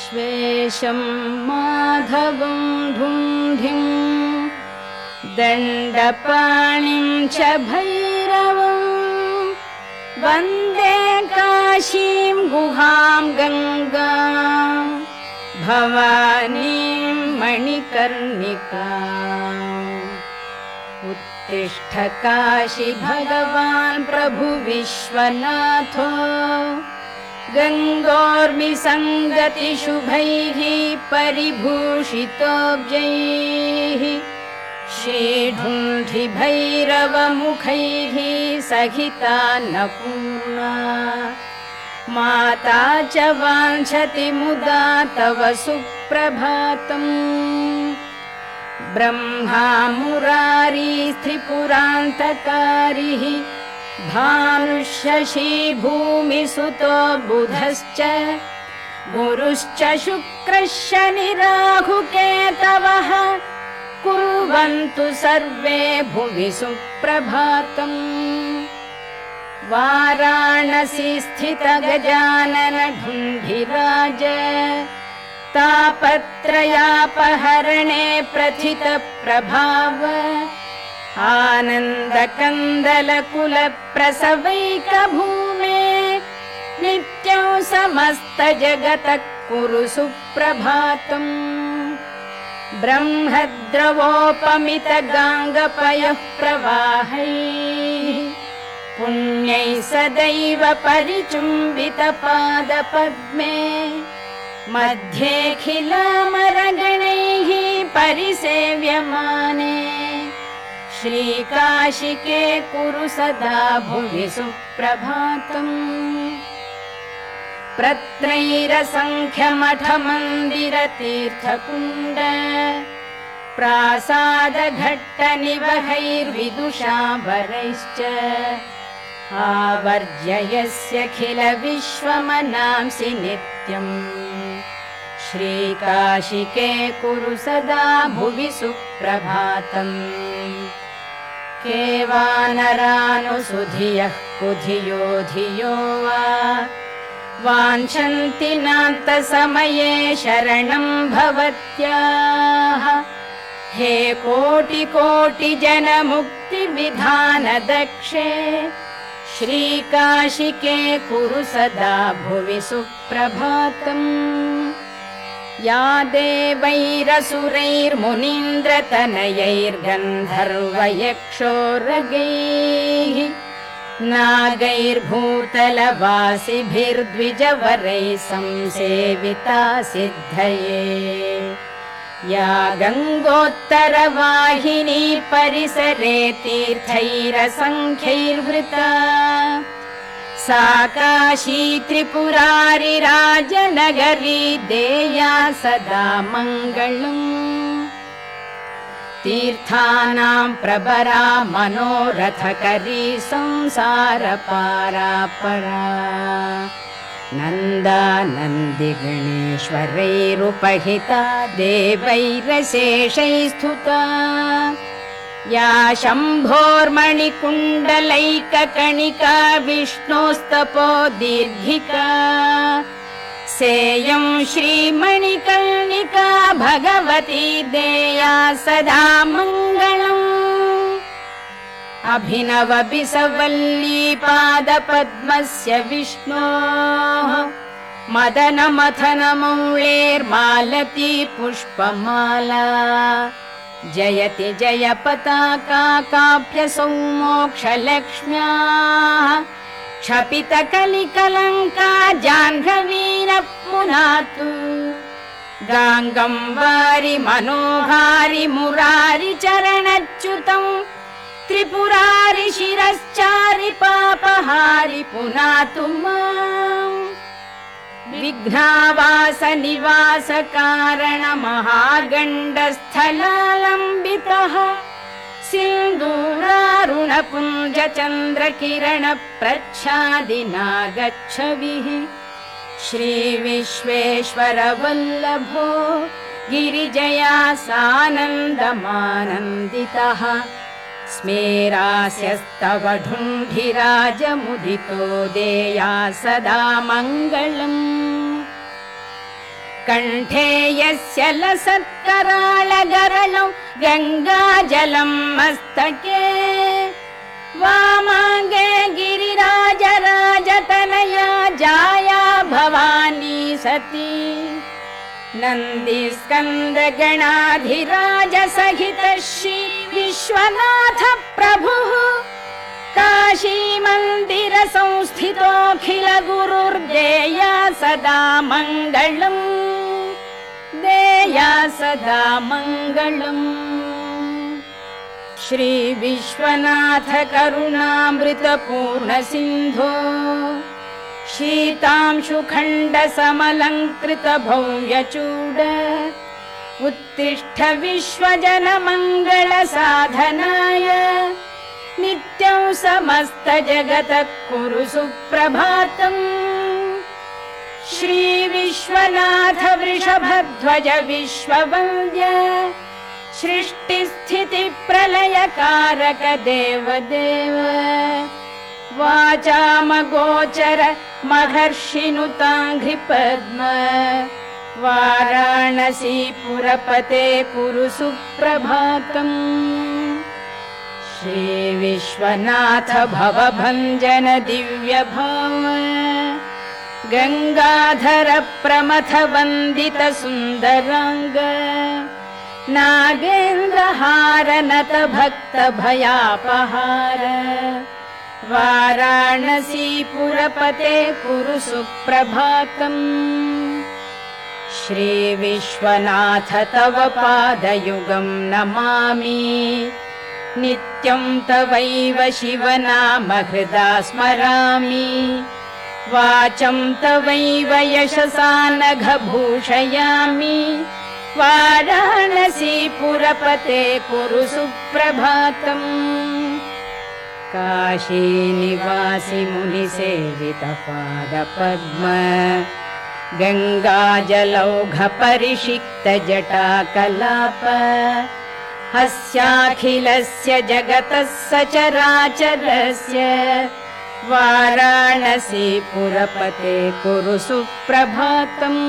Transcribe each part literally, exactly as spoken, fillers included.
विश्वेशं माधवं ढुण्ढिं दण्डपाणिं च भैरवं वन्दे काशीं गुहां गङ्गां भवानीं मणिकर्णिकाम्। उत्तिष्ठ काशी भगवान् प्रभु विश्वनाथो गङ्गोर्मि सङ्गति शुभैः परिभूषितोऽब्जैः श्रीढुण्ढि भैरवमुखैः सहितान्नपूर्णा माता च वाञ्छति मुदा तव सुप्रभातम्। ब्रह्मा मुरारी त्रिपुरान्तकारिः भानुशशी भूमिसुतो बुधश्च गुरुश्च शुक्रः शनिराहुकेतवः कुर्वन्तु सर्वे भुवि सुप्रभातम्। वाराणसी स्थित गजानन ढुण्ढिराज तापत्रयापहरणे प्रथित प्रभाव आनन्दकन्दलकुल प्रसवैकभूमे नित्यं समस्त जगतः कुरु सुप्रभातम्। ब्रह्मद्रवोपमित गाङ्गपयः प्रवाहैः पुण्यैः सदैव परिचुम्बित पादपद्मे मध्येऽखिलामरगणैः परिसेव्यमाने श्रीकाशिके कुरु सदा भुवि सुप्रभातम्। प्रत्रैरसङ्ख्यमठमन्दिरतीर्थकुण्ड प्रासादघट्टनिवहैर्विदुषाभरैश्च आवर्जयस्यखिल विश्वमनांसि नित्यम् श्रीकाशिके कुरु सदा भुवि सुप्रभातम्। केवानरानुसुधियः कुधियो धियो वा वाञ्छन्ति नान्तसमये शरणं भवत्याः। हे कोटि कोटि जन मुक्ति विधान दक्षे श्रीकाशिके कुरु सदा भुवि सुप्रभातम्। या देवैरसुरैर्मुनीन्द्रतनयैर्गन्धर्वयक्षोरगैः नागैर्भूतलवासिभिर्द्विजवरैः संसेविता सिद्धये। या गङ्गोत्तरवाहिनी परिसरे तीर्थैरसङ्ख्यैर्वृता सा काशी त्रिपुरारि राजनगरी देया सदा मङ्गलम्। तीर्थानां प्रभरा मनोरथकरी संसारपारापरा नन्दानन्दिगणेश्वरैरुपहिता देवैरशेषैः स्तुता। या शम्भोर्मणिकुण्डलैककणिका विष्णोस्तपो दीर्घिका सेयं श्रीमणिकर्णिका भगवती देया सदा मङ्गलम्। अभिनव बिसवल्ली पादपद्मस्य विष्णोः मदनमथनमौळेर्मालती पुष्पमाला जयति जय पताका काप्यसौ मोक्षलक्ष्म्याः क्षपितकलिकलङ्का जाह्नवीनः पुनातु। गाङ्गं वारि मनोहारि मुरारि चरणच्युतम् त्रिपुरारि शिरश्चारि पापहारि पुनातु माम्। विघ्नावास निवास कारण महागण्डस्थलालम्बितः सिन्दूरारुणपुञ्ज चन्द्रकिरण प्रच्छादिना गच्छविः श्रीविश्वेश्वर वल्लभो गिरिजया सानन्दमानन्दितः स्मेरास्यस्तव ढुण्ढिराजमुदितो देया सदा मङ्गलम्। कण्ठे यस्य लसत्कराळगरलौ गङ्गाजलं मस्तके वामाङ्गे गिरिराजराजतनया जाया भवानी सती नन्दिस्कन्दगणाधिराज सहित श्री विश्वनाथ प्रभुः काशी मन्दिर संस्थितोऽखिल गुरुर्देया सदा मङ्गलम् देया सदा मङ्गलम्। श्री विश्वनाथ करुणामृतपूर्ण सिन्धो शीतांशुखण्ड समलङ्कृत भव्यचूड उत्तिष्ठ विश्वजन मङ्गल साधनाय नित्यं समस्त जगत कुरु सुप्रभातम्। श्री विश्वनाथ वृषभध्वज विश्ववन्द्य सृष्टिस्थिति प्रलयकारक देवदेव वाचामगोचर महर्षिनुताङ्घ्रिपद्म वाराणसी पुरपते कुरु सुप्रभातम्। श्री विश्वनाथ भवभञ्जन दिव्य भाव गंगाधर प्रमथ वंदित सुंदरांग नागेन्द्रहार नत भक्त भयापहार वाराणसी पुरपते कुरु सुप्रभातम्। श्री विश्वनाथ तव पादयुगं नमामि नित्यं तवैव शिवनाम हृदा स्मरामि वाचं तवैव यशसा नघ भूषयामि वाराणसी पुरपते कुरु सुप्रभातम्। काशी निवासी मुनिसेवित पादपद्म गंगाजलौघ परिषिक्त जटाकलाप हस्याखिलस्य जगतः सचराचरस्य वाराणसी पुरपते कुरु सुप्रभातम्।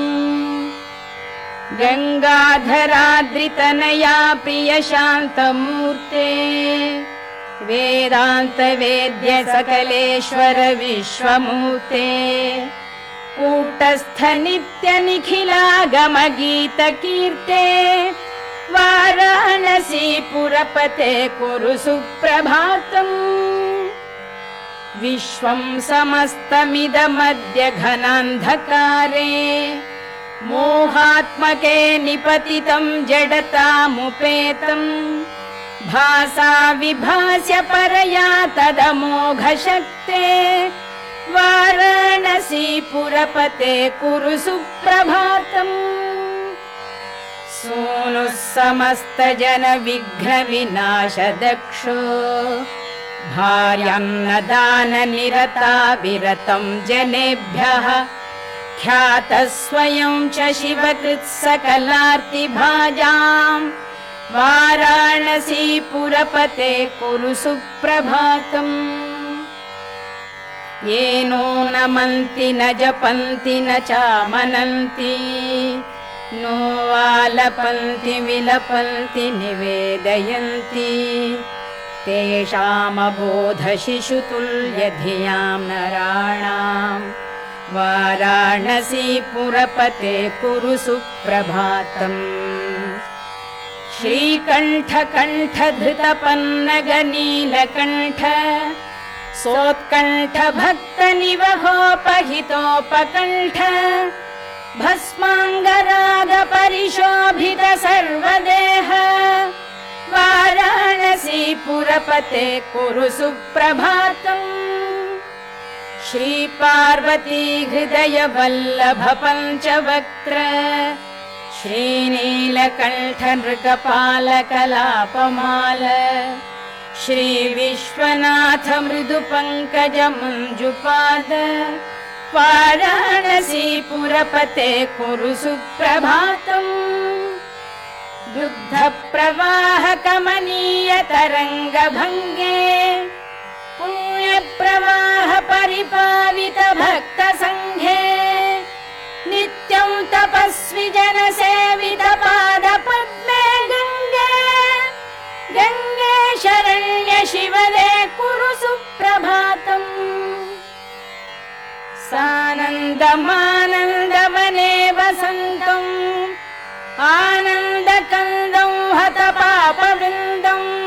गंगाधराद्रितनया प्रिय शान्तमूर्ते वेदान्त वेद्य सकलेश्वर विश्वमूर्ते कूटस्थ नित्य निखिलागम गीत कीर्ते वाराणसी पुरपते कुरु सुप्रभातम्। विश्वं समस्तमिदमद्य घनान्धकारे मोहात्मके निपतितं जडतामुपेतं भासा विभास्य परया तदमोघशक्ते वाराणसी पुरपते कुरु सुप्रभातम्। सूनुः समस्त जन विघ्न विनाश दक्षो भार्यान्नदान निरता विरतं जनेभ्यः ख्यात स्वयं च शिवकृत् सकलार्ति भाजाम् वाराणसी पुरपते कुरु सुप्रभातम्। ये नो नमन्ति न जपन्ति न चामनन्ति नो वालपन्ति विलपन्ति निवेदयन्ति तेषामबोध शिशुतुल्य धियां नराणाम् वाराणसी पुरपते कुरु सुप्रभातम्। श्रीकण्ठ कण्ठ धृत पन्नग नीलकण्ठ सोत्कण्ठ भक्त निवहोपहितोपकण्ठ भस्माङ्गराग परिशोभित सर्वदेह वाराणसी पुरपते कुरु सुप्रभातम्। श्री पार्वती हृदय वल्लभ पंचवक्त्र श्रीनीलकण्ठ नृकपाल कलापमाल श्री विश्वनाथ मृदु पंकज मंजुपाद वाराणसी पुरपते कुरु सुप्रभातम्। दुग्ध प्रवाह कमनीय तरंग भंगे पुण्य प्रवाह परिपावित भक्त संघे नित्यं तप तपस्वि जनसेवित पाद पद्मे गङ्गे गङ्गे शरण्य शिवदे कुरु सुप्रभातम् सानन्दमानन्दवने वसन्तम् आनन्दकन्दं हत पापवृन्दम्